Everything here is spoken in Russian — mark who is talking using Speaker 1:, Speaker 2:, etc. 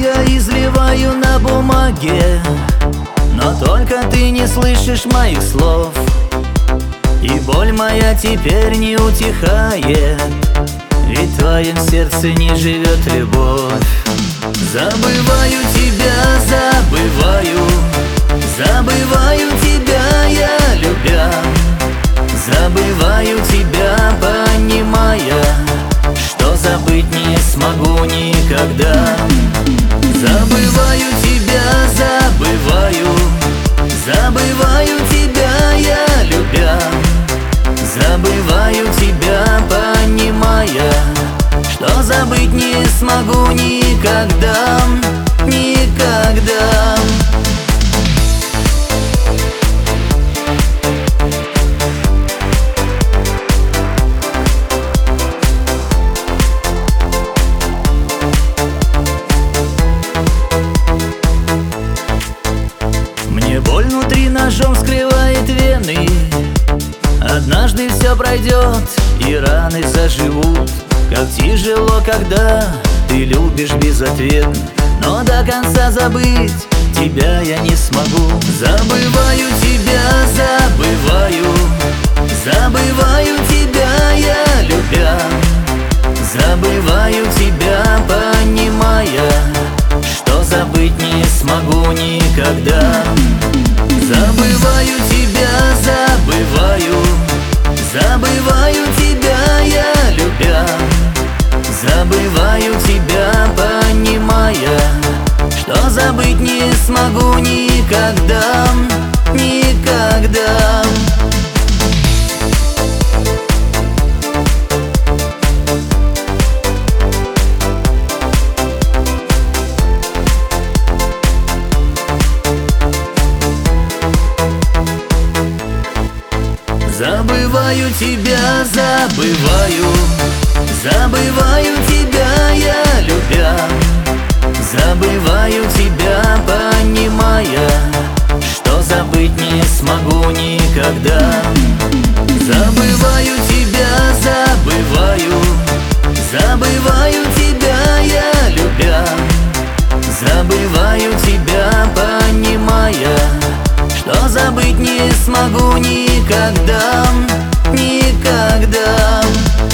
Speaker 1: много изливаю на бумаге, но только ты не слышишь моих слов, и боль моя теперь не утихает, ведь в твоем сердце не живет любовь. Забываю тебя, забываю тебя я любя, забываю тебя, понимая, что забыть не смогу никогда. Забываю тебя, забываю тебя я любя, забываю тебя, понимая, что забыть не смогу никогда, никогда. Мне боль внутри ножом вскрывает вены. Однажды все пройдет и раны заживут. Как тяжело, когда ты любишь безответно, но до конца забыть тебя я не смогу. Забываю тебя, забываю тебя я любя, забываю тебя, понимая, что забыть не смогу никогда. Забываю тебя, забываю тебя я любя, забываю тебя, понимая, что забыть не смогу никогда, никогда. Забываю тебя, забываю тебя я любя, забываю тебя, понимая, что забыть не смогу никогда. Забываю тебя, забываю тебя я любя, забываю тебя, понимая, что забыть не смогу никогда, никогда.